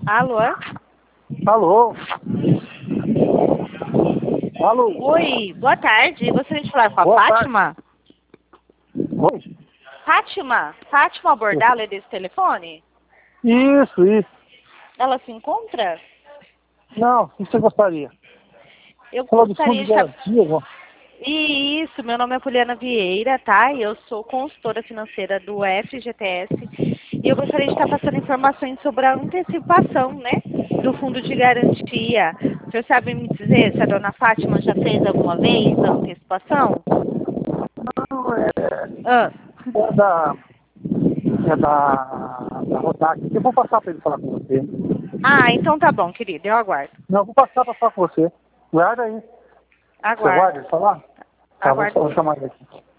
Alô? Alô? Alô? Oi, boa tarde. Gostaria de falar com a Boa Fátima? Oi? Fátima? Fátima Bordalo é desse telefone? Isso. Ela se encontra? Não, o que você gostaria? Eu Falar do fundo gostaria de de saber. garantia, vó. Isso, meu nome é Poliana Vieira, tá? E eu sou consultora financeira do FGTS. E eu gostaria de estar passando informações sobre a antecipação, né? Do fundo de garantia. O senhor sabe me dizer se a dona Fátima já fez alguma vez a antecipação? Não, é Ah, da... É da Rodac. Eu vou passar para ele falar com você. então tá bom, querido, eu aguardo. Não, eu vou passar para falar com você. Guarda aí. Você Aguardo. guarda ele falar? Tá, vou Aguardo sim. chamar ele aqui.